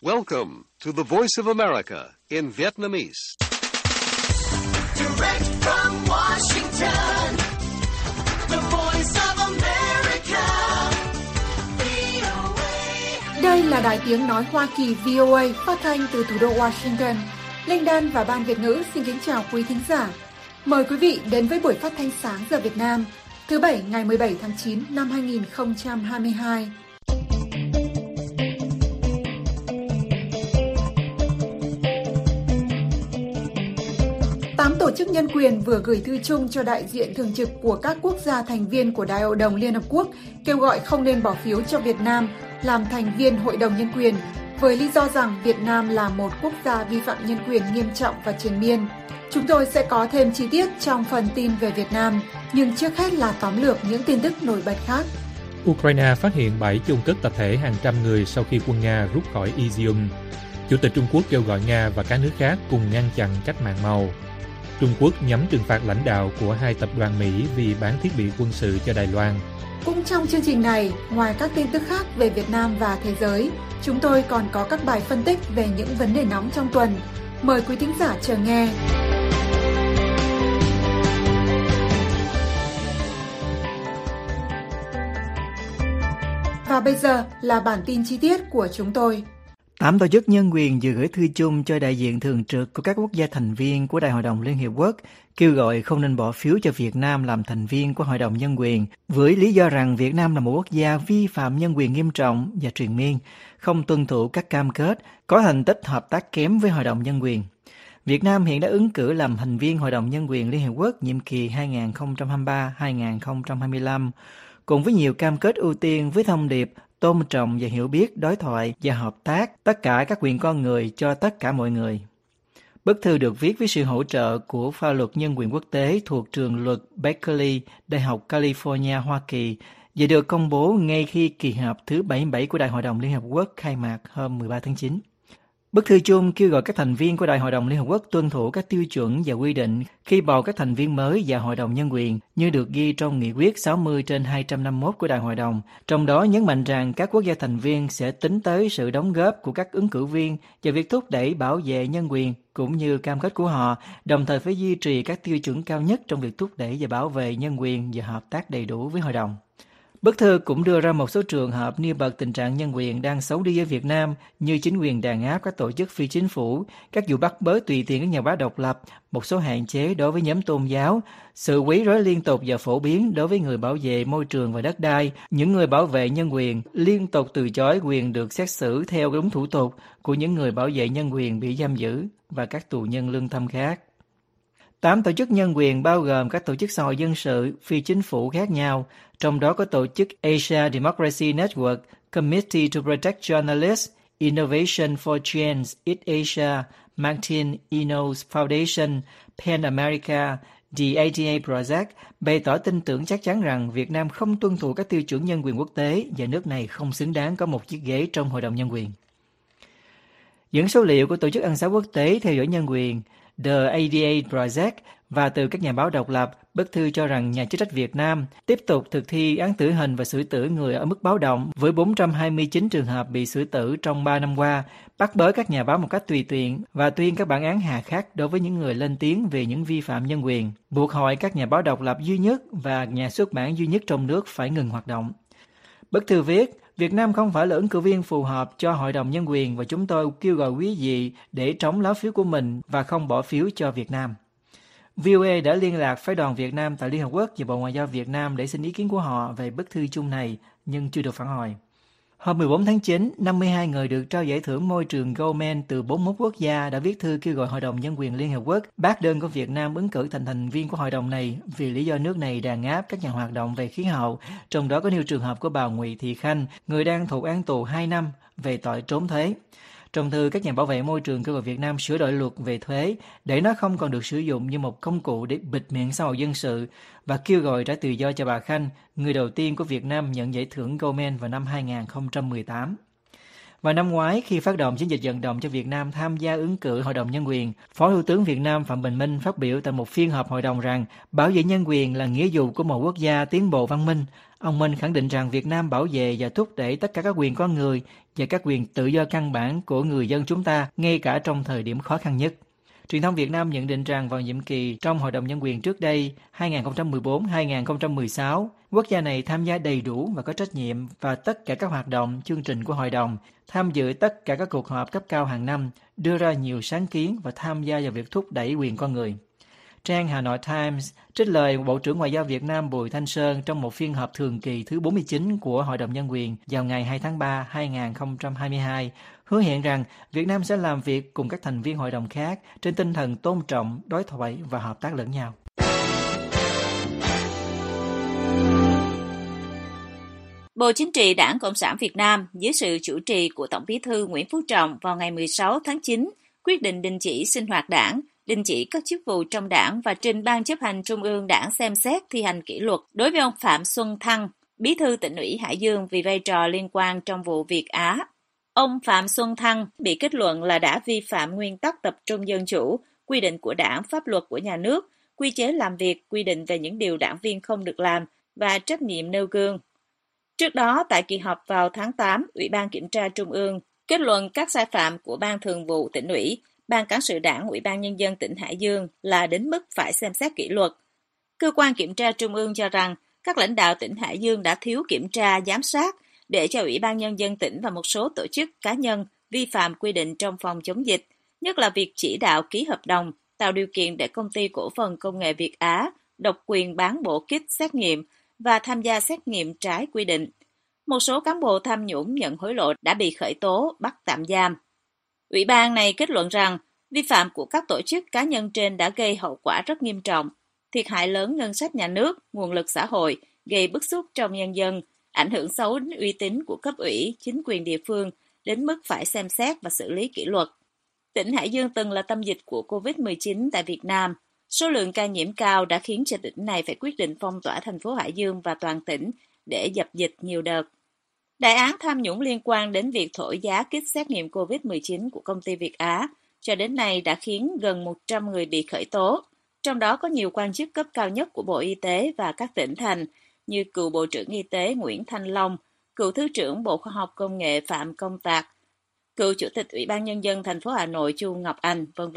Welcome to the Voice of America in Vietnamese. Direct from Washington, the Voice of America, VOA. Đây là Đài Tiếng Nói Hoa Kỳ VOA phát thanh từ thủ đô Washington. Linh Đan và Ban Việt ngữ xin kính chào quý thính giả. Mời quý vị đến với buổi phát thanh sáng giờ Việt Nam, thứ Bảy ngày 17 tháng 9 năm 2022. Tám tổ chức nhân quyền vừa gửi thư chung cho đại diện thường trực của các quốc gia thành viên của Đại hội đồng Liên Hợp Quốc kêu gọi không nên bỏ phiếu cho Việt Nam làm thành viên Hội đồng Nhân quyền, với lý do rằng Việt Nam là một quốc gia vi phạm nhân quyền nghiêm trọng và triền miên. Chúng tôi sẽ có thêm chi tiết trong phần tin về Việt Nam, nhưng trước hết là tóm lược những tin tức nổi bật khác. Ukraine phát hiện bãi chôn cất tập thể hàng trăm người sau khi quân Nga rút khỏi Izium. Chủ tịch Trung Quốc kêu gọi Nga và các nước khác cùng ngăn chặn cách mạng màu. Trung Quốc nhắm trừng phạt lãnh đạo của hai tập đoàn Mỹ vì bán thiết bị quân sự cho Đài Loan. Cũng trong chương trình này, ngoài các tin tức khác về Việt Nam và thế giới, chúng tôi còn có các bài phân tích về những vấn đề nóng trong tuần. Mời quý thính giả chờ nghe. Và bây giờ là bản tin chi tiết của chúng tôi. 8 tổ chức nhân quyền vừa gửi thư chung cho đại diện thường trực của các quốc gia thành viên của Đại hội đồng Liên Hiệp Quốc, kêu gọi không nên bỏ phiếu cho Việt Nam làm thành viên của Hội đồng Nhân quyền, với lý do rằng Việt Nam là một quốc gia vi phạm nhân quyền nghiêm trọng và triền miên, không tuân thủ các cam kết, có thành tích hợp tác kém với Hội đồng Nhân quyền. Việt Nam hiện đã ứng cử làm thành viên Hội đồng Nhân quyền Liên Hiệp Quốc nhiệm kỳ 2023-2025, cùng với nhiều cam kết ưu tiên với thông điệp tôn trọng và hiểu biết, đối thoại và hợp tác tất cả các quyền con người cho tất cả mọi người. Bức thư được viết với sự hỗ trợ của khoa luật nhân quyền quốc tế thuộc trường luật Berkeley, Đại học California, Hoa Kỳ và được công bố ngay khi kỳ họp thứ 77 của Đại hội đồng Liên Hợp Quốc khai mạc hôm 13 tháng 9. Bức thư chung kêu gọi các thành viên của Đại hội đồng Liên Hợp Quốc tuân thủ các tiêu chuẩn và quy định khi bầu các thành viên mới vào Hội đồng Nhân quyền như được ghi trong nghị quyết 60/251 của Đại hội đồng, trong đó nhấn mạnh rằng các quốc gia thành viên sẽ tính tới sự đóng góp của các ứng cử viên và việc thúc đẩy bảo vệ nhân quyền cũng như cam kết của họ, đồng thời phải duy trì các tiêu chuẩn cao nhất trong việc thúc đẩy và bảo vệ nhân quyền và hợp tác đầy đủ với Hội đồng. Bức thư cũng đưa ra một số trường hợp nêu bật tình trạng nhân quyền đang xấu đi ở Việt Nam như chính quyền đàn áp các tổ chức phi chính phủ, các vụ bắt bớ tùy tiện các nhà báo độc lập, một số hạn chế đối với nhóm tôn giáo, sự quấy rối liên tục và phổ biến đối với người bảo vệ môi trường và đất đai, những người bảo vệ nhân quyền liên tục từ chối quyền được xét xử theo đúng thủ tục của những người bảo vệ nhân quyền bị giam giữ và các tù nhân lương tâm khác. 8 tổ chức nhân quyền bao gồm các tổ chức xã hội dân sự, phi chính phủ khác nhau, trong đó có tổ chức Asia Democracy Network, Committee to Protect Journalists, Innovation for Change, East Asia, Martin Enos Foundation, PEN America, The ADA Project, bày tỏ tin tưởng chắc chắn rằng Việt Nam không tuân thủ các tiêu chuẩn nhân quyền quốc tế và nước này không xứng đáng có một chiếc ghế trong Hội đồng Nhân quyền. Những số liệu của Tổ chức Ân xá Quốc tế theo dõi nhân quyền, The ADA Project và từ các nhà báo độc lập, bức thư cho rằng nhà chức trách Việt Nam tiếp tục thực thi án tử hình và xử tử người ở mức báo động với 429 trường hợp bị xử tử trong 3 năm qua, bắt bớ các nhà báo một cách tùy tiện và tuyên các bản án hà khắc đối với những người lên tiếng về những vi phạm nhân quyền, buộc hỏi các nhà báo độc lập duy nhất và nhà xuất bản duy nhất trong nước phải ngừng hoạt động. Bức thư viết, Việt Nam không phải là ứng cử viên phù hợp cho Hội đồng Nhân quyền và chúng tôi kêu gọi quý vị để trống lá phiếu của mình và không bỏ phiếu cho Việt Nam. VOA đã liên lạc phái đoàn Việt Nam tại Liên Hợp Quốc và Bộ Ngoại giao Việt Nam để xin ý kiến của họ về bức thư chung này, nhưng chưa được phản hồi. Hôm 14 tháng 9, 52 người được trao giải thưởng môi trường Goldman từ 41 quốc gia đã viết thư kêu gọi Hội đồng Nhân quyền Liên Hợp Quốc bác đơn của Việt Nam ứng cử thành viên của hội đồng này vì lý do nước này đàn áp các nhà hoạt động về khí hậu, trong đó có nêu trường hợp của bà Nguyễn Thị Khanh, người đang thụ án tù 2 năm về tội trốn thuế. Trong thư, các nhà bảo vệ môi trường kêu gọi Việt Nam sửa đổi luật về thuế để nó không còn được sử dụng như một công cụ để bịt miệng xã hội dân sự và kêu gọi trả tự do cho bà Khanh, người đầu tiên của Việt Nam nhận giải thưởng Goldman vào năm 2018. Và năm ngoái, khi phát động chiến dịch vận động cho Việt Nam tham gia ứng cử Hội đồng Nhân quyền, Phó Thủ tướng Việt Nam Phạm Bình Minh phát biểu tại một phiên họp hội đồng rằng bảo vệ nhân quyền là nghĩa vụ của một quốc gia tiến bộ văn minh. Ông Minh khẳng định rằng Việt Nam bảo vệ và thúc đẩy tất cả các quyền con người và các quyền tự do căn bản của người dân chúng ta, ngay cả trong thời điểm khó khăn nhất. Truyền thông Việt Nam nhận định rằng vào nhiệm kỳ trong Hội đồng Nhân quyền trước đây, 2014-2016, quốc gia này tham gia đầy đủ và có trách nhiệm vào tất cả các hoạt động, chương trình của Hội đồng, tham dự tất cả các cuộc họp cấp cao hàng năm, đưa ra nhiều sáng kiến và tham gia vào việc thúc đẩy quyền con người. Trang Hà Nội Times trích lời Bộ trưởng Ngoại giao Việt Nam Bùi Thanh Sơn trong một phiên họp thường kỳ thứ 49 của Hội đồng Nhân quyền vào ngày 2 tháng 3, 2022, hứa hẹn rằng Việt Nam sẽ làm việc cùng các thành viên hội đồng khác trên tinh thần tôn trọng, đối thoại và hợp tác lẫn nhau. Bộ Chính trị Đảng Cộng sản Việt Nam dưới sự chủ trì của Tổng Bí thư Nguyễn Phú Trọng vào ngày 16 tháng 9 quyết định đình chỉ sinh hoạt đảng, đình chỉ các chức vụ trong đảng và trình Ban Chấp hành Trung ương Đảng xem xét thi hành kỷ luật đối với ông Phạm Xuân Thăng, Bí thư Tỉnh ủy Hải Dương vì vai trò liên quan trong vụ Việt Á. Ông Phạm Xuân Thăng bị kết luận là đã vi phạm nguyên tắc tập trung dân chủ, quy định của đảng, pháp luật của nhà nước, quy chế làm việc, quy định về những điều đảng viên không được làm và trách nhiệm nêu gương. Trước đó, tại kỳ họp vào tháng 8, Ủy ban Kiểm tra Trung ương kết luận các sai phạm của Ban Thường vụ Tỉnh ủy, Ban Cán sự Đảng Ủy ban Nhân dân tỉnh Hải Dương là đến mức phải xem xét kỷ luật. Cơ quan Kiểm tra Trung ương cho rằng các lãnh đạo tỉnh Hải Dương đã thiếu kiểm tra, giám sát để cho Ủy ban Nhân dân tỉnh và một số tổ chức cá nhân vi phạm quy định trong phòng chống dịch, nhất là việc chỉ đạo ký hợp đồng, tạo điều kiện để Công ty Cổ phần Công nghệ Việt Á độc quyền bán bộ kit xét nghiệm và tham gia xét nghiệm trái quy định. Một số cán bộ tham nhũng nhận hối lộ đã bị khởi tố, bắt tạm giam. Ủy ban này kết luận rằng vi phạm của các tổ chức cá nhân trên đã gây hậu quả rất nghiêm trọng, thiệt hại lớn ngân sách nhà nước, nguồn lực xã hội, gây bức xúc trong nhân dân, ảnh hưởng xấu đến uy tín của cấp ủy, chính quyền địa phương, đến mức phải xem xét và xử lý kỷ luật. Tỉnh Hải Dương từng là tâm dịch của COVID-19 tại Việt Nam. Số lượng ca nhiễm cao đã khiến cho tỉnh này phải quyết định phong tỏa thành phố Hải Dương và toàn tỉnh để dập dịch nhiều đợt. Đại án tham nhũng liên quan đến việc thổi giá kit xét nghiệm COVID-19 của công ty Việt Á cho đến nay đã khiến gần 100 người bị khởi tố, trong đó có nhiều quan chức cấp cao nhất của Bộ Y tế và các tỉnh thành như cựu Bộ trưởng Y tế Nguyễn Thanh Long, cựu Thứ trưởng Bộ Khoa học Công nghệ Phạm Công Tạc, cựu Chủ tịch Ủy ban Nhân dân thành phố Hà Nội Chu Ngọc Anh, v.v.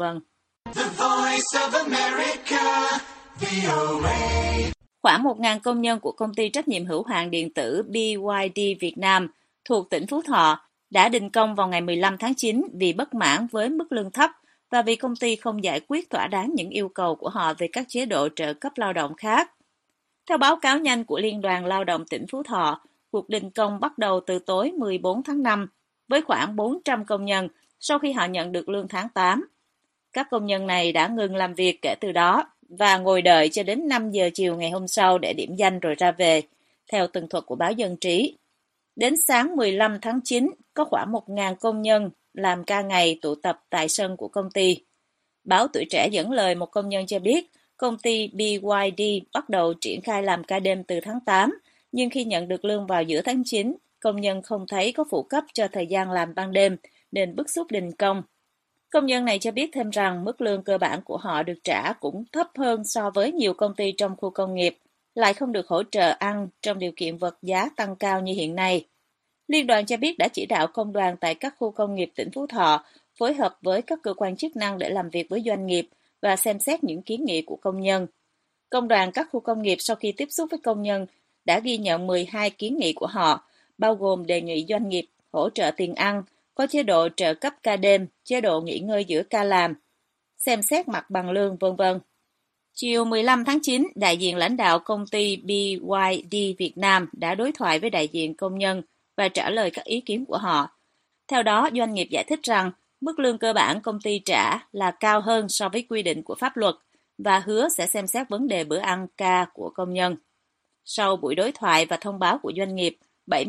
Khoảng 1.000 công nhân của công ty trách nhiệm hữu hạn điện tử BYD Việt Nam thuộc tỉnh Phú Thọ đã đình công vào ngày 15 tháng 9 vì bất mãn với mức lương thấp và vì công ty không giải quyết thỏa đáng những yêu cầu của họ về các chế độ trợ cấp lao động khác. Theo báo cáo nhanh của Liên đoàn Lao động tỉnh Phú Thọ, cuộc đình công bắt đầu từ tối 14 tháng 5 với khoảng 400 công nhân sau khi họ nhận được lương tháng 8. Các công nhân này đã ngừng làm việc kể từ đó và ngồi đợi cho đến 5 giờ chiều ngày hôm sau để điểm danh rồi ra về, theo tường thuật của báo Dân trí. Đến sáng 15 tháng 9, có khoảng 1.000 công nhân làm ca ngày tụ tập tại sân của công ty. Báo Tuổi Trẻ dẫn lời một công nhân cho biết, công ty BYD bắt đầu triển khai làm ca đêm từ tháng 8, nhưng khi nhận được lương vào giữa tháng 9, công nhân không thấy có phụ cấp cho thời gian làm ban đêm, nên bức xúc đình công. Công nhân này cho biết thêm rằng mức lương cơ bản của họ được trả cũng thấp hơn so với nhiều công ty trong khu công nghiệp, lại không được hỗ trợ ăn trong điều kiện vật giá tăng cao như hiện nay. Liên đoàn cho biết đã chỉ đạo công đoàn tại các khu công nghiệp tỉnh Phú Thọ phối hợp với các cơ quan chức năng để làm việc với doanh nghiệp và xem xét những kiến nghị của công nhân. Công đoàn các khu công nghiệp sau khi tiếp xúc với công nhân đã ghi nhận 12 kiến nghị của họ, bao gồm đề nghị doanh nghiệp hỗ trợ tiền ăn, có chế độ trợ cấp ca đêm, chế độ nghỉ ngơi giữa ca làm, xem xét mặt bằng lương, v.v. Chiều 15 tháng 9, đại diện lãnh đạo công ty BYD Việt Nam đã đối thoại với đại diện công nhân và trả lời các ý kiến của họ. Theo đó, doanh nghiệp giải thích rằng mức lương cơ bản công ty trả là cao hơn so với quy định của pháp luật và hứa sẽ xem xét vấn đề bữa ăn ca của công nhân. Sau buổi đối thoại và thông báo của doanh nghiệp,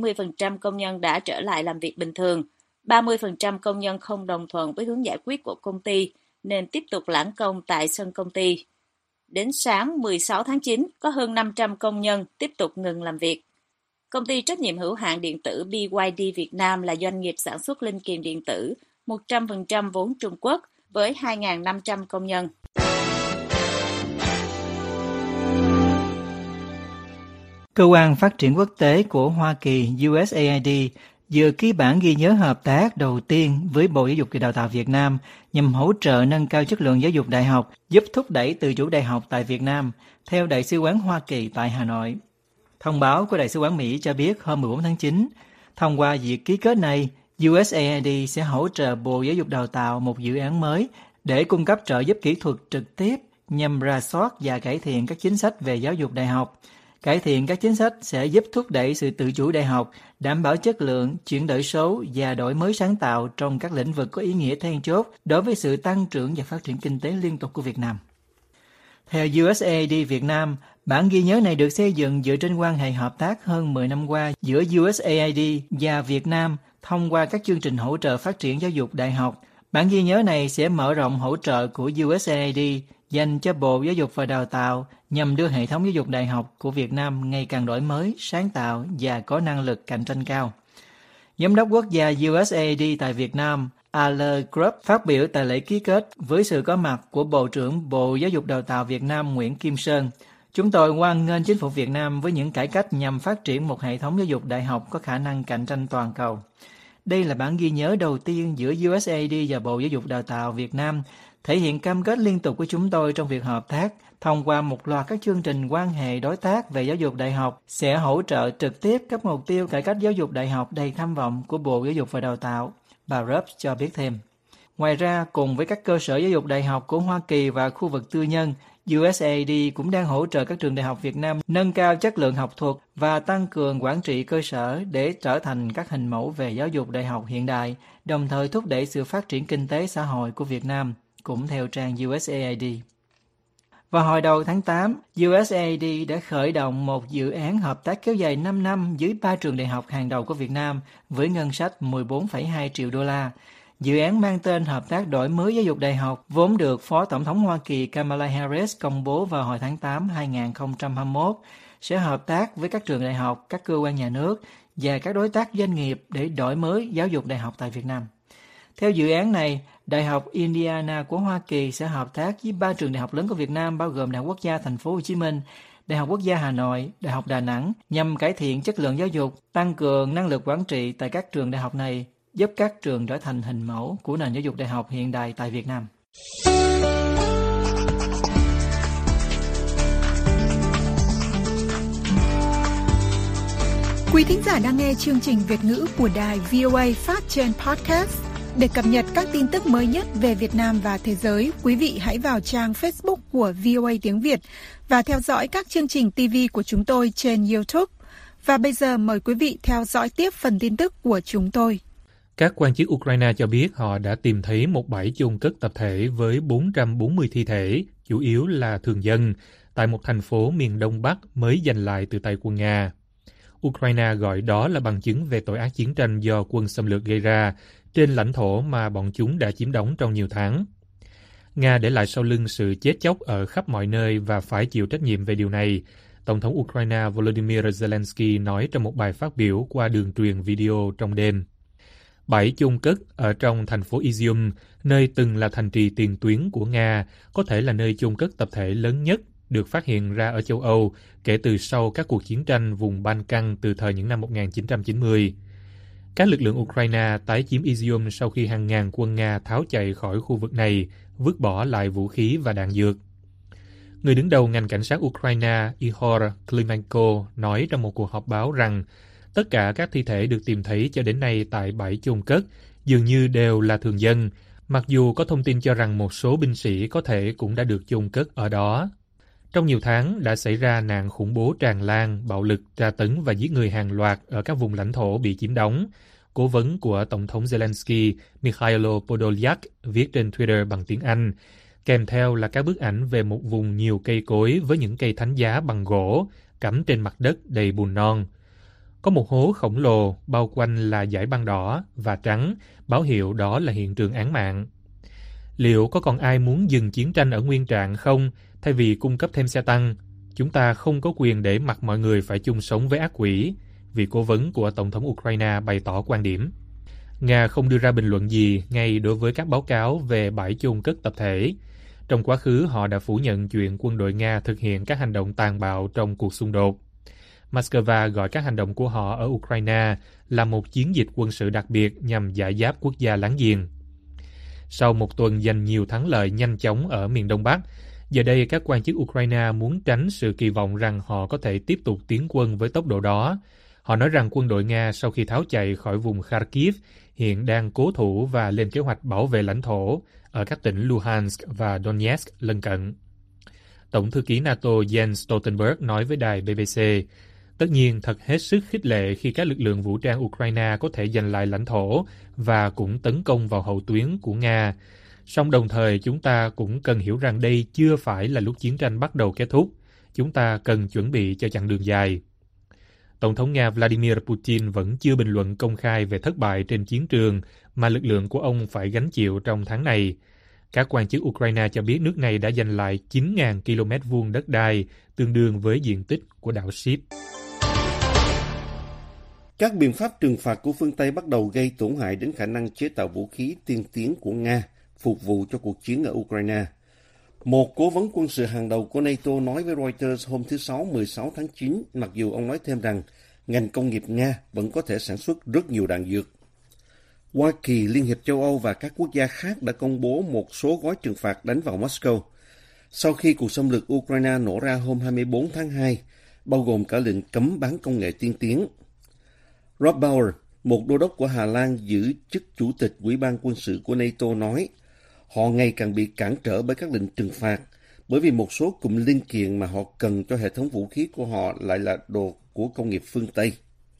70% công nhân đã trở lại làm việc bình thường. 30% công nhân không đồng thuận với hướng giải quyết của công ty nên tiếp tục lãng công tại sân công ty. Đến sáng 16 tháng 9, có hơn 500 công nhân tiếp tục ngừng làm việc. Công ty trách nhiệm hữu hạn điện tử BYD Việt Nam là doanh nghiệp sản xuất linh kiện điện tử 100% vốn Trung Quốc với 2.500 công nhân. Cơ quan Phát triển Quốc tế của Hoa Kỳ USAID vừa ký bản ghi nhớ hợp tác đầu tiên với Bộ Giáo dục và Đào tạo Việt Nam nhằm hỗ trợ nâng cao chất lượng giáo dục đại học, giúp thúc đẩy tự chủ đại học tại Việt Nam, theo Đại sứ quán Hoa Kỳ tại Hà Nội. Thông báo của Đại sứ quán Mỹ cho biết hôm 14 tháng 9, thông qua việc ký kết này, USAID sẽ hỗ trợ Bộ Giáo dục Đào tạo một dự án mới để cung cấp trợ giúp kỹ thuật trực tiếp nhằm rà soát và cải thiện các chính sách về giáo dục đại học. Cải thiện các chính sách sẽ giúp thúc đẩy sự tự chủ đại học, đảm bảo chất lượng, chuyển đổi số và đổi mới sáng tạo trong các lĩnh vực có ý nghĩa then chốt đối với sự tăng trưởng và phát triển kinh tế liên tục của Việt Nam. Theo USAID Việt Nam, bản ghi nhớ này được xây dựng dựa trên quan hệ hợp tác hơn 10 năm qua giữa USAID và Việt Nam thông qua các chương trình hỗ trợ phát triển giáo dục đại học. Bản ghi nhớ này sẽ mở rộng hỗ trợ của USAID dành cho Bộ Giáo dục và Đào tạo nhằm đưa hệ thống giáo dục đại học của Việt Nam ngày càng đổi mới, sáng tạo và có năng lực cạnh tranh cao. Giám đốc quốc gia USAID tại Việt Nam, Aler Group, phát biểu tại lễ ký kết với sự có mặt của Bộ trưởng Bộ Giáo dục Đào tạo Việt Nam Nguyễn Kim Sơn. Chúng tôi hoan nghênh chính phủ Việt Nam với những cải cách nhằm phát triển một hệ thống giáo dục đại học có khả năng cạnh tranh toàn cầu. Đây là bản ghi nhớ đầu tiên giữa USAID và Bộ Giáo dục Đào tạo Việt Nam, thể hiện cam kết liên tục của chúng tôi trong việc hợp tác thông qua một loạt các chương trình quan hệ đối tác về giáo dục đại học sẽ hỗ trợ trực tiếp các mục tiêu cải cách giáo dục đại học đầy tham vọng của Bộ Giáo dục và Đào tạo, bà Rupp cho biết thêm. Ngoài ra, cùng với các cơ sở giáo dục đại học của Hoa Kỳ và khu vực tư nhân, USAID cũng đang hỗ trợ các trường đại học Việt Nam nâng cao chất lượng học thuật và tăng cường quản trị cơ sở để trở thành các hình mẫu về giáo dục đại học hiện đại, đồng thời thúc đẩy sự phát triển kinh tế xã hội của Việt Nam, cũng theo trang USAID. Vào hồi đầu tháng 8, USAID đã khởi động một dự án hợp tác kéo dài 5 năm với 3 trường đại học hàng đầu của Việt Nam với ngân sách 14,2 triệu đô la. Dự án mang tên Hợp tác đổi mới giáo dục đại học, vốn được Phó Tổng thống Hoa Kỳ Kamala Harris công bố vào hồi tháng 8 2021, sẽ hợp tác với các trường đại học, các cơ quan nhà nước và các đối tác doanh nghiệp để đổi mới giáo dục đại học tại Việt Nam. Theo dự án này, Đại học Indiana của Hoa Kỳ sẽ hợp tác với 3 trường đại học lớn của Việt Nam bao gồm Đại học Quốc gia Thành phố Hồ Chí Minh, Đại học Quốc gia Hà Nội, Đại học Đà Nẵng nhằm cải thiện chất lượng giáo dục, tăng cường năng lực quản trị tại các trường đại học này, giúp các trường trở thành hình mẫu của nền giáo dục đại học hiện đại tại Việt Nam. Quý thính giả đang nghe chương trình Việt ngữ của đài VOA phát trên podcast. Để cập nhật các tin tức mới nhất về Việt Nam và thế giới, quý vị hãy vào trang Facebook của VOA tiếng Việt và theo dõi các chương trình TV của chúng tôi trên YouTube. Và bây giờ mời quý vị theo dõi tiếp phần tin tức của chúng tôi. Các quan chức Ukraine cho biết họ đã tìm thấy một bãi chôn cất tập thể với 440 thi thể, chủ yếu là thường dân, tại một thành phố miền Đông Bắc mới giành lại từ tay quân Nga. Ukraine gọi đó là bằng chứng về tội ác chiến tranh do quân xâm lược gây ra trên lãnh thổ mà bọn chúng đã chiếm đóng trong nhiều tháng. Nga để lại sau lưng sự chết chóc ở khắp mọi nơi và phải chịu trách nhiệm về điều này, Tổng thống Ukraine Volodymyr Zelensky nói trong một bài phát biểu qua đường truyền video trong đêm. Bãi chôn cất ở trong thành phố Izium, nơi từng là thành trì tiền tuyến của Nga, có thể là nơi chôn cất tập thể lớn nhất được phát hiện ra ở châu Âu kể từ sau các cuộc chiến tranh vùng Balkan từ thời những năm 1990. Các lực lượng Ukraine tái chiếm Izium sau khi hàng ngàn quân Nga tháo chạy khỏi khu vực này, vứt bỏ lại vũ khí và đạn dược. Người đứng đầu ngành cảnh sát Ukraine Ihor Klimenko nói trong một cuộc họp báo rằng tất cả các thi thể được tìm thấy cho đến nay tại bãi chôn cất dường như đều là thường dân, mặc dù có thông tin cho rằng một số binh sĩ có thể cũng đã được chôn cất ở đó. Trong nhiều tháng đã xảy ra nạn khủng bố tràn lan, bạo lực, tra tấn và giết người hàng loạt ở các vùng lãnh thổ bị chiếm đóng. Cố vấn của Tổng thống Zelensky, Mikhailo Podolyak, viết trên Twitter bằng tiếng Anh, kèm theo là các bức ảnh về một vùng nhiều cây cối với những cây thánh giá bằng gỗ, cắm trên mặt đất đầy bùn non. Có một hố khổng lồ, bao quanh là dải băng đỏ và trắng, báo hiệu đó là hiện trường án mạng. Liệu có còn ai muốn dừng chiến tranh ở nguyên trạng không, thay vì cung cấp thêm xe tăng? Chúng ta không có quyền để mặc mọi người phải chung sống với ác quỷ. vị cố vấn của Tổng thống Ukraine bày tỏ quan điểm. Nga không đưa ra bình luận gì ngay đối với các báo cáo về bãi chôn cất tập thể. Trong quá khứ, họ đã phủ nhận chuyện quân đội Nga thực hiện các hành động tàn bạo trong cuộc xung đột. Moscow gọi các hành động của họ ở Ukraine là một chiến dịch quân sự đặc biệt nhằm giải giáp quốc gia láng giềng. Sau một tuần giành nhiều thắng lợi nhanh chóng ở miền Đông Bắc, giờ đây các quan chức Ukraine muốn tránh sự kỳ vọng rằng họ có thể tiếp tục tiến quân với tốc độ đó. Họ nói rằng quân đội Nga sau khi tháo chạy khỏi vùng Kharkiv hiện đang cố thủ và lên kế hoạch bảo vệ lãnh thổ ở các tỉnh Luhansk và Donetsk lân cận. Tổng thư ký NATO Jens Stoltenberg nói với đài BBC, tất nhiên thật hết sức khích lệ khi các lực lượng vũ trang Ukraine có thể giành lại lãnh thổ và cũng tấn công vào hậu tuyến của Nga. Song đồng thời chúng ta cũng cần hiểu rằng đây chưa phải là lúc chiến tranh bắt đầu kết thúc. Chúng ta cần chuẩn bị cho chặng đường dài. Tổng thống Nga Vladimir Putin vẫn chưa bình luận công khai về thất bại trên chiến trường mà lực lượng của ông phải gánh chịu trong tháng này. Các quan chức Ukraine cho biết nước này đã giành lại 9.000 km vuông đất đai, tương đương với diện tích của đảo Ship. Các biện pháp trừng phạt của phương Tây bắt đầu gây tổn hại đến khả năng chế tạo vũ khí tiên tiến của Nga, phục vụ cho cuộc chiến ở Ukraine. Một cố vấn quân sự hàng đầu của NATO nói với Reuters hôm thứ Sáu 16 tháng 9, mặc dù ông nói thêm rằng ngành công nghiệp Nga vẫn có thể sản xuất rất nhiều đạn dược. Hoa Kỳ, Liên hiệp châu Âu và các quốc gia khác đã công bố một số gói trừng phạt đánh vào Moscow sau khi cuộc xâm lược Ukraine nổ ra hôm 24 tháng 2, bao gồm cả lệnh cấm bán công nghệ tiên tiến. Rob Bauer, một đô đốc của Hà Lan giữ chức chủ tịch Ủy ban quân sự của NATO nói, họ ngày càng bị cản trở bởi các lệnh trừng phạt, bởi vì một số cụm linh kiện mà họ cần cho hệ thống vũ khí của họ lại là đồ của công nghiệp phương Tây.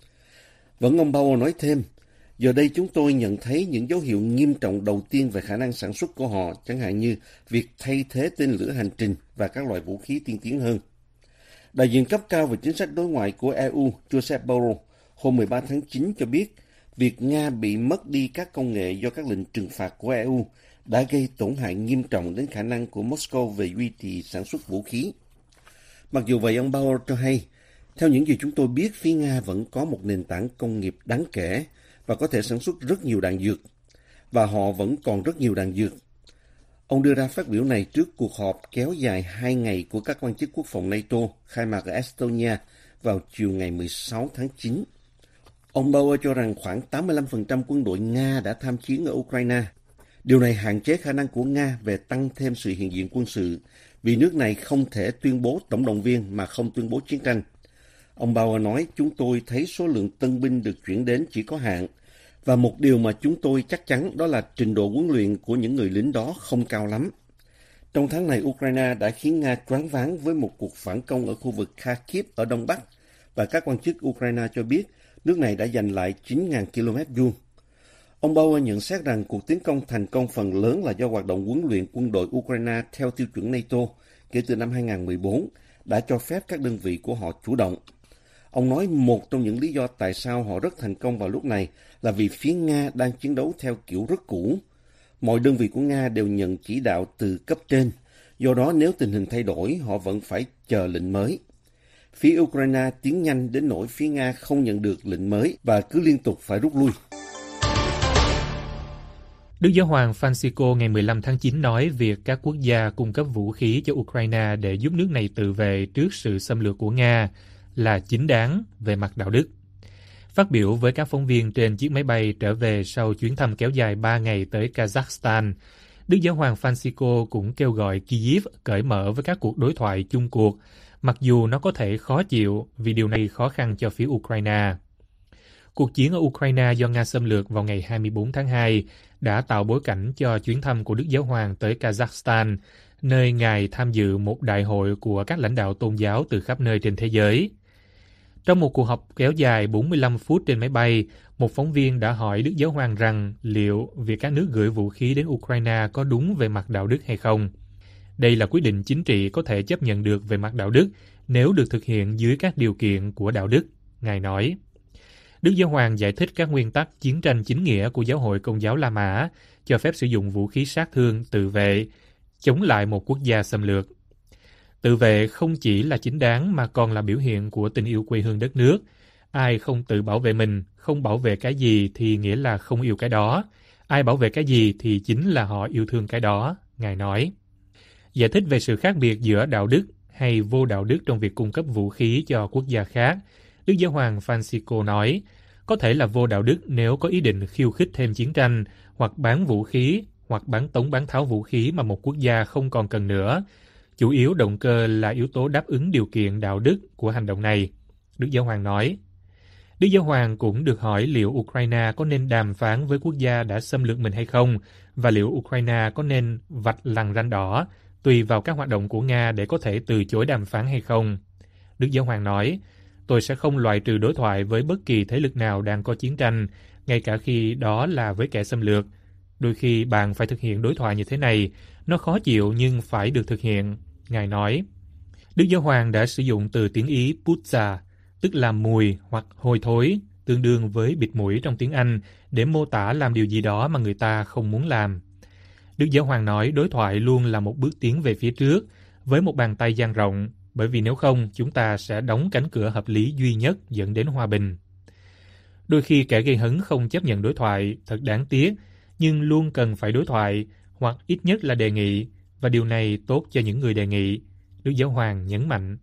Vẫn ông Bauer nói thêm, giờ đây chúng tôi nhận thấy những dấu hiệu nghiêm trọng đầu tiên về khả năng sản xuất của họ, chẳng hạn như việc thay thế tên lửa hành trình và các loại vũ khí tiên tiến hơn. Đại diện cấp cao về chính sách đối ngoại của EU, Josep Borrell, hôm 13 tháng 9 cho biết việc Nga bị mất đi các công nghệ do các lệnh trừng phạt của EU đã gây tổn hại nghiêm trọng đến khả năng của Moscow về duy trì sản xuất vũ khí. Mặc dù vậy, ông Bauer cho hay, theo những gì chúng tôi biết, phía Nga vẫn có một nền tảng công nghiệp đáng kể và có thể sản xuất rất nhiều đạn dược, và họ vẫn còn rất nhiều đạn dược. Ông đưa ra phát biểu này trước cuộc họp kéo dài 2 ngày của các quan chức quốc phòng NATO khai mạc ở Estonia vào chiều ngày 16 tháng 9. Ông Bauer cho rằng khoảng 85% quân đội Nga đã tham chiến ở Ukraine. Điều này hạn chế khả năng của Nga về tăng thêm sự hiện diện quân sự, vì nước này không thể tuyên bố tổng động viên mà không tuyên bố chiến tranh. Ông Bauer nói, chúng tôi thấy số lượng tân binh được chuyển đến chỉ có hạn, và một điều mà chúng tôi chắc chắn đó là trình độ huấn luyện của những người lính đó không cao lắm. Trong tháng này, Ukraine đã khiến Nga choáng váng với một cuộc phản công ở khu vực Kharkiv ở Đông Bắc, và các quan chức Ukraine cho biết nước này đã giành lại 9.000 km vuông. Ông Bauer nhận xét rằng cuộc tiến công thành công phần lớn là do hoạt động huấn luyện quân đội Ukraine theo tiêu chuẩn NATO kể từ năm 2014 đã cho phép các đơn vị của họ chủ động. Ông nói một trong những lý do tại sao họ rất thành công vào lúc này là vì phía Nga đang chiến đấu theo kiểu rất cũ. Mọi đơn vị của Nga đều nhận chỉ đạo từ cấp trên, do đó nếu tình hình thay đổi, họ vẫn phải chờ lệnh mới. Phía Ukraine tiến nhanh đến nỗi phía Nga không nhận được lệnh mới và cứ liên tục phải rút lui. Đức Giáo hoàng Francisco ngày 15 tháng 9 nói việc các quốc gia cung cấp vũ khí cho Ukraine để giúp nước này tự vệ trước sự xâm lược của Nga là chính đáng về mặt đạo đức. Phát biểu với các phóng viên trên chiếc máy bay trở về sau chuyến thăm kéo dài 3 ngày tới Kazakhstan, Đức Giáo hoàng Francisco cũng kêu gọi Kyiv cởi mở với các cuộc đối thoại chung cuộc, mặc dù nó có thể khó chịu vì điều này khó khăn cho phía Ukraine. Cuộc chiến ở Ukraine do Nga xâm lược vào ngày 24 tháng 2 đã tạo bối cảnh cho chuyến thăm của Đức Giáo hoàng tới Kazakhstan, nơi Ngài tham dự một đại hội của các lãnh đạo tôn giáo từ khắp nơi trên thế giới. Trong một cuộc họp kéo dài 45 phút trên máy bay, một phóng viên đã hỏi Đức Giáo hoàng rằng liệu việc các nước gửi vũ khí đến Ukraine có đúng về mặt đạo đức hay không. Đây là quyết định chính trị có thể chấp nhận được về mặt đạo đức nếu được thực hiện dưới các điều kiện của đạo đức, Ngài nói. Đức Giáo hoàng giải thích các nguyên tắc chiến tranh chính nghĩa của Giáo hội Công giáo La Mã, cho phép sử dụng vũ khí sát thương tự vệ, chống lại một quốc gia xâm lược. Tự vệ không chỉ là chính đáng mà còn là biểu hiện của tình yêu quê hương đất nước, Ai không tự bảo vệ mình, không bảo vệ cái gì thì nghĩa là không yêu cái đó. Ai bảo vệ cái gì thì chính là họ yêu thương cái đó, Ngài nói. Giải thích về sự khác biệt giữa đạo đức hay vô đạo đức trong việc cung cấp vũ khí cho quốc gia khác, Đức Giáo hoàng Francisco nói, có thể là vô đạo đức nếu có ý định khiêu khích thêm chiến tranh, hoặc bán vũ khí, hoặc bán tháo vũ khí mà một quốc gia không còn cần nữa. Chủ yếu động cơ là yếu tố đáp ứng điều kiện đạo đức của hành động này, Đức Giáo hoàng nói. Đức Giáo hoàng cũng được hỏi liệu Ukraine có nên đàm phán với quốc gia đã xâm lược mình hay không, và liệu Ukraine có nên vạch lằn ranh đỏ, tùy vào các hoạt động của Nga để có thể từ chối đàm phán hay không. Đức Giáo hoàng nói, tôi sẽ không loại trừ đối thoại với bất kỳ thế lực nào đang có chiến tranh, ngay cả khi đó là với kẻ xâm lược. Đôi khi bạn phải thực hiện đối thoại như thế này, nó khó chịu nhưng phải được thực hiện, Ngài nói. Đức Giáo hoàng đã sử dụng từ tiếng Ý putza, tức là mùi hoặc hôi thối, tương đương với bịt mũi trong tiếng Anh, để mô tả làm điều gì đó mà người ta không muốn làm. Đức Giáo hoàng nói đối thoại luôn là một bước tiến về phía trước, với một bàn tay dang rộng, bởi vì nếu không, chúng ta sẽ đóng cánh cửa hợp lý duy nhất dẫn đến hòa bình. Đôi khi kẻ gây hấn không chấp nhận đối thoại, thật đáng tiếc, nhưng luôn cần phải đối thoại, hoặc ít nhất là đề nghị, và điều này tốt cho những người đề nghị, Đức Giáo hoàng nhấn mạnh.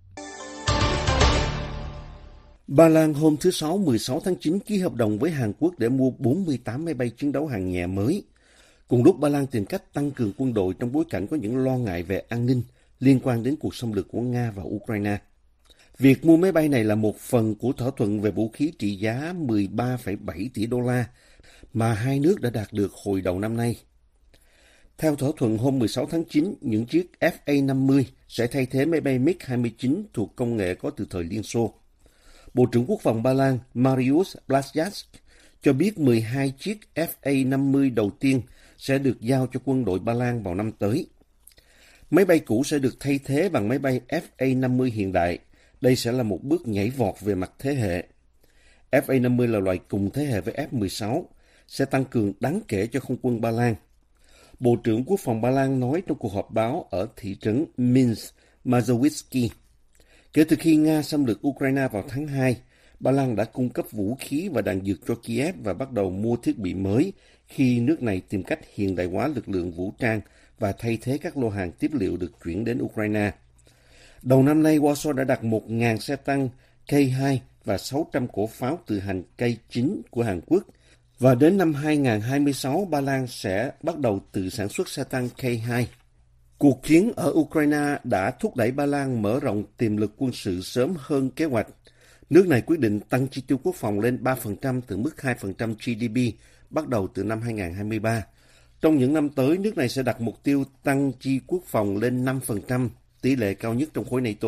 Ba Lan hôm thứ Sáu 16 tháng 9 ký hợp đồng với Hàn Quốc để mua 48 máy bay chiến đấu hạng nhẹ mới. Cùng lúc Ba Lan tìm cách tăng cường quân đội trong bối cảnh có những lo ngại về an ninh liên quan đến cuộc xâm lược của Nga vào Ukraine. Việc mua máy bay này là một phần của thỏa thuận về vũ khí trị giá 13,7 tỷ đô la mà hai nước đã đạt được hồi đầu năm nay. Theo thỏa thuận hôm 16 tháng 9, những chiếc FA-50 sẽ thay thế máy bay MiG-29 thuộc công nghệ có từ thời Liên Xô. Bộ trưởng Quốc phòng Ba Lan Mariusz Błaszczak cho biết 12 chiếc FA-50 đầu tiên sẽ được giao cho quân đội Ba Lan vào năm tới. Máy bay cũ sẽ được thay thế bằng máy bay FA-50 hiện đại. Đây sẽ là một bước nhảy vọt về mặt thế hệ. FA-50 là loại cùng thế hệ với F-16, sẽ tăng cường đáng kể cho không quân Ba Lan. Bộ trưởng Quốc phòng Ba Lan nói trong cuộc họp báo ở thị trấn Minsk, Mazowiecki. Kể từ khi Nga xâm lược Ukraine vào tháng 2, Ba Lan đã cung cấp vũ khí và đạn dược cho Kiev và bắt đầu mua thiết bị mới khi nước này tìm cách hiện đại hóa lực lượng vũ trang và thay thế các lô hàng tiếp liệu được chuyển đến Ukraine. Đầu năm nay, Warsaw đã đặt 1.000 xe tăng K2 và 600 cổ pháo tự hành K9 của Hàn Quốc. Và đến năm 2026, Ba Lan sẽ bắt đầu tự sản xuất xe tăng K2. Cuộc chiến ở Ukraine đã thúc đẩy Ba Lan mở rộng tiềm lực quân sự sớm hơn kế hoạch. Nước này quyết định tăng chi tiêu quốc phòng lên 3% từ mức 2% GDP bắt đầu từ năm 2023. Trong những năm tới, nước này sẽ đặt mục tiêu tăng chi quốc phòng lên 5%, tỷ lệ cao nhất trong khối NATO.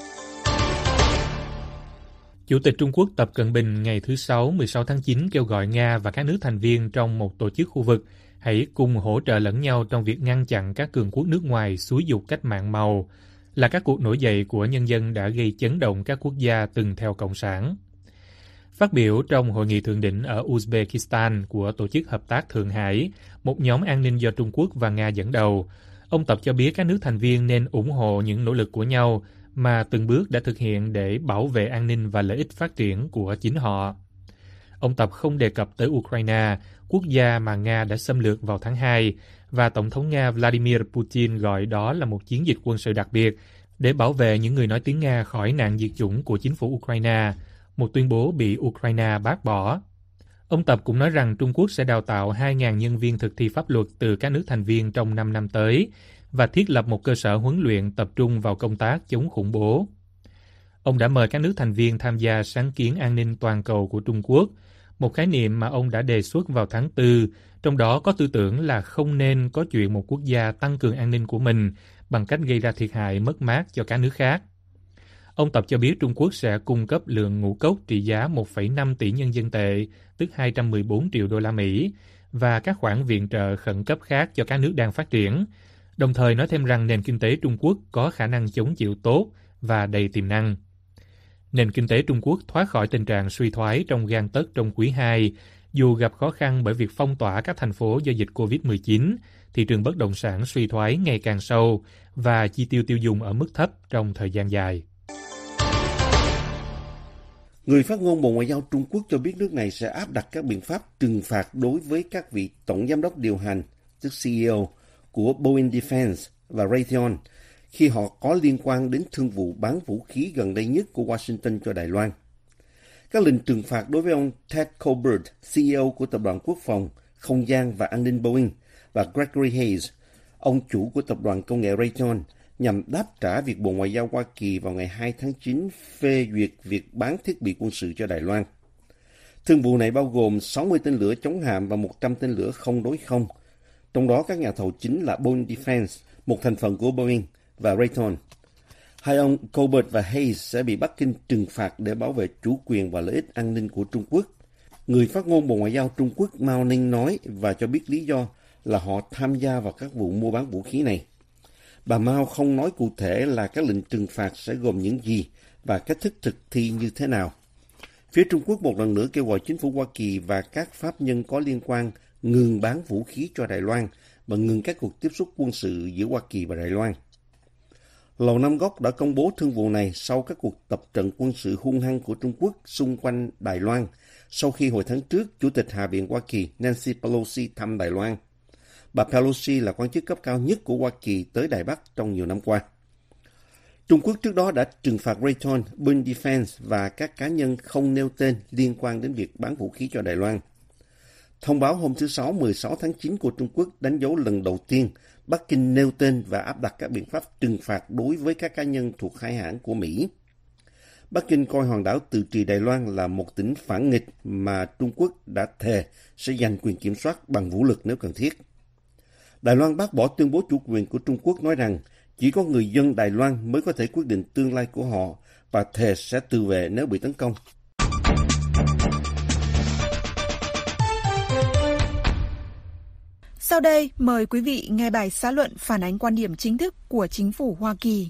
Chủ tịch Trung Quốc Tập Cận Bình ngày thứ Sáu 16 tháng 9 kêu gọi Nga và các nước thành viên trong một tổ chức khu vực hãy cùng hỗ trợ lẫn nhau trong việc ngăn chặn các cường quốc nước ngoài xúi giục cách mạng màu, là các cuộc nổi dậy của nhân dân đã gây chấn động các quốc gia từng theo Cộng sản. Phát biểu trong hội nghị thượng đỉnh ở Uzbekistan của Tổ chức Hợp tác Thượng Hải, một nhóm an ninh do Trung Quốc và Nga dẫn đầu, ông Tập cho biết các nước thành viên nên ủng hộ những nỗ lực của nhau mà từng bước đã thực hiện để bảo vệ an ninh và lợi ích phát triển của chính họ. Ông Tập không đề cập tới Ukraine, quốc gia mà Nga đã xâm lược vào tháng 2, và Tổng thống Nga Vladimir Putin gọi đó là một chiến dịch quân sự đặc biệt để bảo vệ những người nói tiếng Nga khỏi nạn diệt chủng của chính phủ Ukraine, một tuyên bố bị Ukraine bác bỏ. Ông Tập cũng nói rằng Trung Quốc sẽ đào tạo 2.000 nhân viên thực thi pháp luật từ các nước thành viên trong 5 năm tới và thiết lập một cơ sở huấn luyện tập trung vào công tác chống khủng bố. Ông đã mời các nước thành viên tham gia sáng kiến an ninh toàn cầu của Trung Quốc, một khái niệm mà ông đã đề xuất vào tháng 4, trong đó có tư tưởng là không nên có chuyện một quốc gia tăng cường an ninh của mình bằng cách gây ra thiệt hại mất mát cho các nước khác. Ông Tập cho biết Trung Quốc sẽ cung cấp lượng ngũ cốc trị giá 1,5 tỷ nhân dân tệ, tức 214 triệu đô la Mỹ, và các khoản viện trợ khẩn cấp khác cho các nước đang phát triển, đồng thời nói thêm rằng nền kinh tế Trung Quốc có khả năng chống chịu tốt và đầy tiềm năng. Nền kinh tế Trung Quốc thoát khỏi tình trạng suy thoái trong gang tấc trong quý 2, dù gặp khó khăn bởi việc phong tỏa các thành phố do dịch COVID-19, thị trường bất động sản suy thoái ngày càng sâu và chi tiêu tiêu dùng ở mức thấp trong thời gian dài. Người phát ngôn Bộ Ngoại giao Trung Quốc cho biết nước này sẽ áp đặt các biện pháp trừng phạt đối với các vị tổng giám đốc điều hành, tức CEO, của Boeing Defense và Raytheon khi họ có liên quan đến thương vụ bán vũ khí gần đây nhất của Washington cho Đài Loan. Các lệnh trừng phạt đối với ông Ted Colbert, CEO của Tập đoàn Quốc phòng, Không gian và An ninh Boeing, và Gregory Hayes, ông chủ của Tập đoàn Công nghệ Raytheon, nhằm đáp trả việc Bộ Ngoại giao Hoa Kỳ vào ngày 2 tháng 9 phê duyệt việc bán thiết bị quân sự cho Đài Loan. Thương vụ này bao gồm 60 tên lửa chống hạm và 100 tên lửa không đối không, trong đó các nhà thầu chính là Boeing Defense, một thành phần của Boeing, và Raytheon. Hai ông Colbert và Hayes sẽ bị Bắc Kinh trừng phạt để bảo vệ chủ quyền và lợi ích an ninh của Trung Quốc. Người phát ngôn Bộ Ngoại giao Trung Quốc Mao Ninh nói và cho biết lý do là họ tham gia vào các vụ mua bán vũ khí này. Bà Mao không nói cụ thể là các lệnh trừng phạt sẽ gồm những gì và cách thức thực thi như thế nào. Phía Trung Quốc một lần nữa kêu gọi chính phủ Hoa Kỳ và các pháp nhân có liên quan ngừng bán vũ khí cho Đài Loan và ngừng các cuộc tiếp xúc quân sự giữa Hoa Kỳ và Đài Loan. Lầu Năm Góc đã công bố thương vụ này sau các cuộc tập trận quân sự hung hăng của Trung Quốc xung quanh Đài Loan, sau khi hồi tháng trước, Chủ tịch Hạ viện Hoa Kỳ Nancy Pelosi thăm Đài Loan. Bà Pelosi là quan chức cấp cao nhất của Hoa Kỳ tới Đài Bắc trong nhiều năm qua. Trung Quốc trước đó đã trừng phạt Raytheon, Boeing Defense và các cá nhân không nêu tên liên quan đến việc bán vũ khí cho Đài Loan. Thông báo hôm thứ Sáu 16 tháng 9 của Trung Quốc đánh dấu lần đầu tiên Bắc Kinh nêu tên và áp đặt các biện pháp trừng phạt đối với các cá nhân thuộc hai hãng của Mỹ. Bắc Kinh coi hòn đảo Tự Trị Đài Loan là một tỉnh phản nghịch mà Trung Quốc đã thề sẽ giành quyền kiểm soát bằng vũ lực nếu cần thiết. Đài Loan bác bỏ tuyên bố chủ quyền của Trung Quốc nói rằng chỉ có người dân Đài Loan mới có thể quyết định tương lai của họ và thề sẽ tự vệ nếu bị tấn công. Sau đây, mời quý vị nghe bài xã luận phản ánh quan điểm chính thức của chính phủ Hoa Kỳ.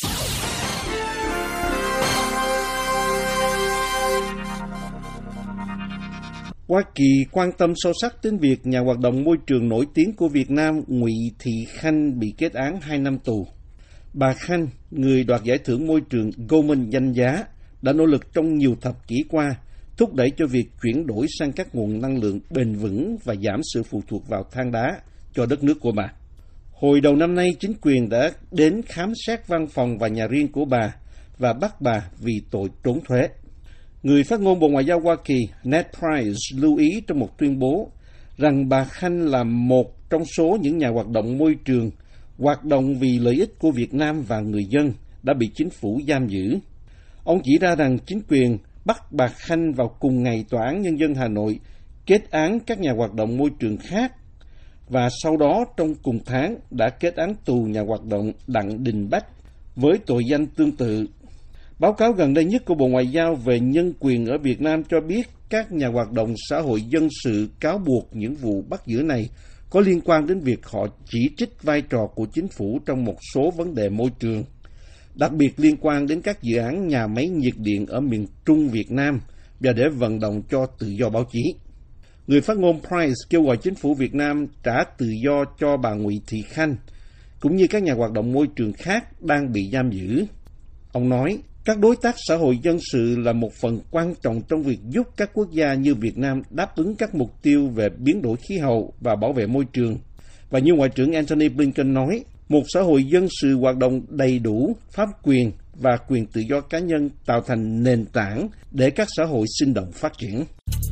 Hoa Kỳ quan tâm sâu sắc đến việc nhà hoạt động môi trường nổi tiếng của Việt Nam Ngụy Thị Khanh bị kết án 2 năm tù. Bà Khanh, người đoạt giải thưởng môi trường Goldman danh giá, đã nỗ lực trong nhiều thập kỷ qua thúc đẩy cho việc chuyển đổi sang các nguồn năng lượng bền vững và giảm sự phụ thuộc vào than đá cho đất nước của bà. Hồi đầu năm nay, chính quyền đã đến khám xét văn phòng và nhà riêng của bà và bắt bà vì tội trốn thuế. Người phát ngôn Bộ Ngoại giao Hoa Kỳ Ned Price lưu ý trong một tuyên bố rằng bà Khanh là một trong số những nhà hoạt động môi trường hoạt động vì lợi ích của Việt Nam và người dân đã bị chính phủ giam giữ. Ông chỉ ra rằng chính quyền bắt bà Khanh vào cùng ngày Tòa án Nhân dân Hà Nội kết án các nhà hoạt động môi trường khác và sau đó trong cùng tháng đã kết án tù nhà hoạt động Đặng Đình Bách với tội danh tương tự. Báo cáo gần đây nhất của Bộ Ngoại giao về nhân quyền ở Việt Nam cho biết các nhà hoạt động xã hội dân sự cáo buộc những vụ bắt giữ này có liên quan đến việc họ chỉ trích vai trò của chính phủ trong một số vấn đề môi trường, đặc biệt liên quan đến các dự án nhà máy nhiệt điện ở miền Trung Việt Nam và để vận động cho tự do báo chí. Người phát ngôn Price kêu gọi chính phủ Việt Nam trả tự do cho bà Ngụy Thị Khanh, cũng như các nhà hoạt động môi trường khác đang bị giam giữ. Ông nói, các đối tác xã hội dân sự là một phần quan trọng trong việc giúp các quốc gia như Việt Nam đáp ứng các mục tiêu về biến đổi khí hậu và bảo vệ môi trường. Và như Ngoại trưởng Antony Blinken nói, một xã hội dân sự hoạt động đầy đủ, pháp quyền và quyền tự do cá nhân tạo thành nền tảng để các xã hội sinh động phát triển.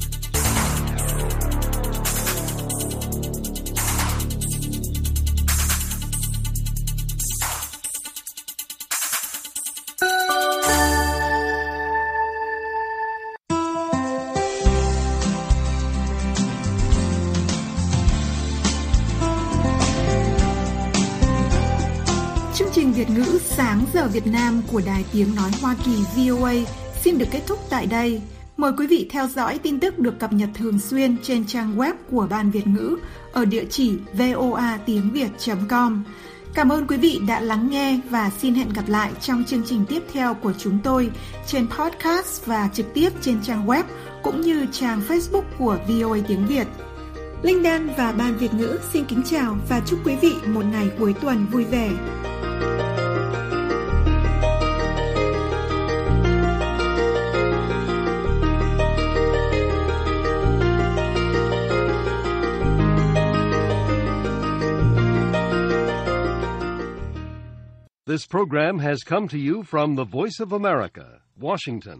Việt ngữ Sáng giờ Việt Nam của Đài Tiếng Nói Hoa Kỳ VOA xin được kết thúc tại đây. Mời quý vị theo dõi tin tức được cập nhật thường xuyên trên trang web của Ban Việt ngữ ở địa chỉ voatiengviet.com. Cảm ơn quý vị đã lắng nghe và xin hẹn gặp lại trong chương trình tiếp theo của chúng tôi trên podcast và trực tiếp trên trang web cũng như trang Facebook của VOA Tiếng Việt. Linh Đan và Ban Việt ngữ xin kính chào và chúc quý vị một ngày cuối tuần vui vẻ. This program has come to you from the Voice of America, Washington.